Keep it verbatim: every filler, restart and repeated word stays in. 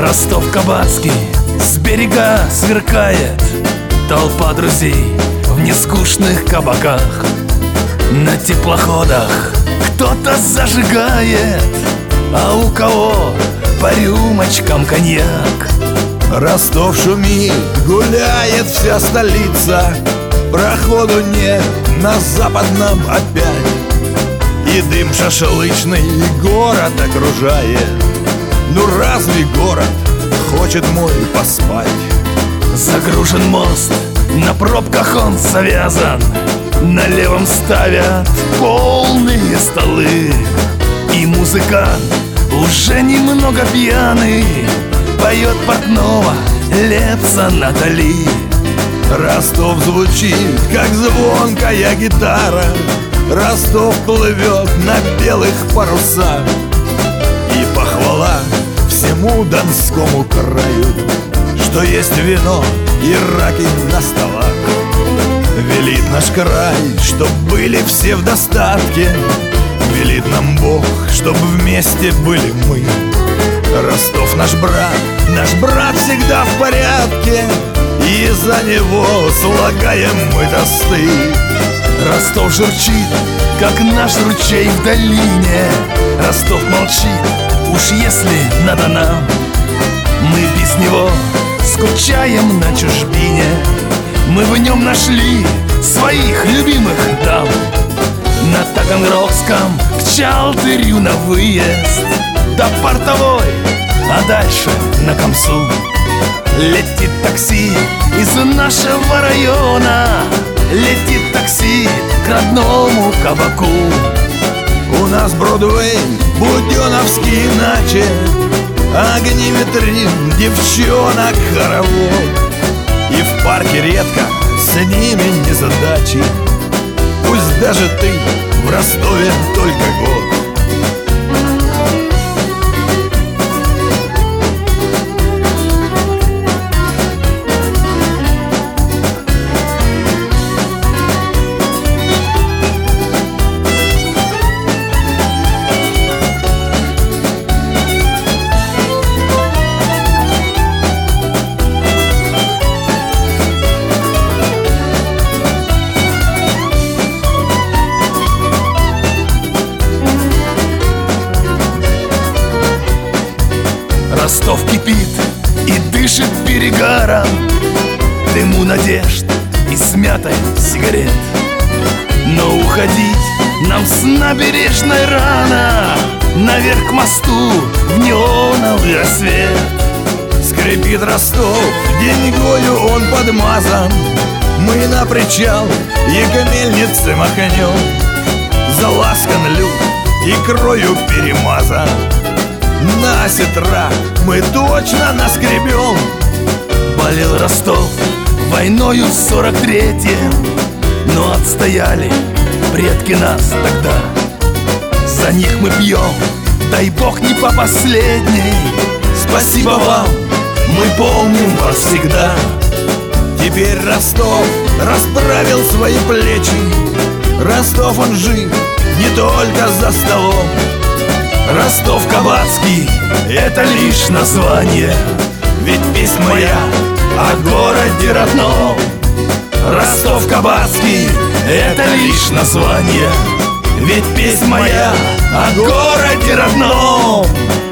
Ростов-Кабацкий, с берега сверкает толпа друзей в нескучных кабаках. На теплоходах кто-то зажигает, а у кого по рюмочкам коньяк. Ростов шумит, гуляет вся столица, проходу нет на западном опять. И дым шашлычный город окружает. Ну разве город хочет мой поспать? Загружен мост, на пробках он завязан, на левом ставят полные столы. И музыкант, уже немного пьяный, поет портного Лепса Натали. Ростов звучит, как звонкая гитара, Ростов плывет на белых парусах. И похвала всему Донскому краю, что есть вино и раки на столах. Велит наш край, чтоб были все в достатке, велит нам Бог, чтоб вместе были мы. Ростов наш брат, наш брат всегда в порядке, и за него слагаем мы тосты. Ростов журчит, как наш ручей в долине. Ростов молчит, уж если надо нам. Мы без него скучаем на чужбине. Мы в нем нашли своих любимых дам. На Таганрогском к Чалтырю на выезд, до Портовой, а дальше на Камсу. Летит такси из нашего района, летит такси к родному кабаку. У нас Бродвей, Буденовский иначе, огни витрин, девчонок хоровод. И в парке редко с ними незадачи, пусть даже ты в Ростове только год. Ростов кипит и дышит перегаром, дыму надежд и смятой сигарет. Но уходить нам с набережной рано, наверх к мосту в неоновый рассвет. Скрипит Ростов, деньгою он подмазан, мы на причал и к мельнице махнем. Заласкан люк икрою перемазан, на сетра мы точно наскребем. Болел Ростов войною в сорок третьем, но отстояли предки нас тогда. За них мы пьем, дай бог не по последней. Спасибо вам, мы помним вас всегда. Теперь Ростов расправил свои плечи, Ростов он жив не только за столом. Ростов-Кабацкий — это лишь название, ведь песнь моя о городе родном. Ростов-Кабацкий — это лишь название, ведь песнь моя о городе родном.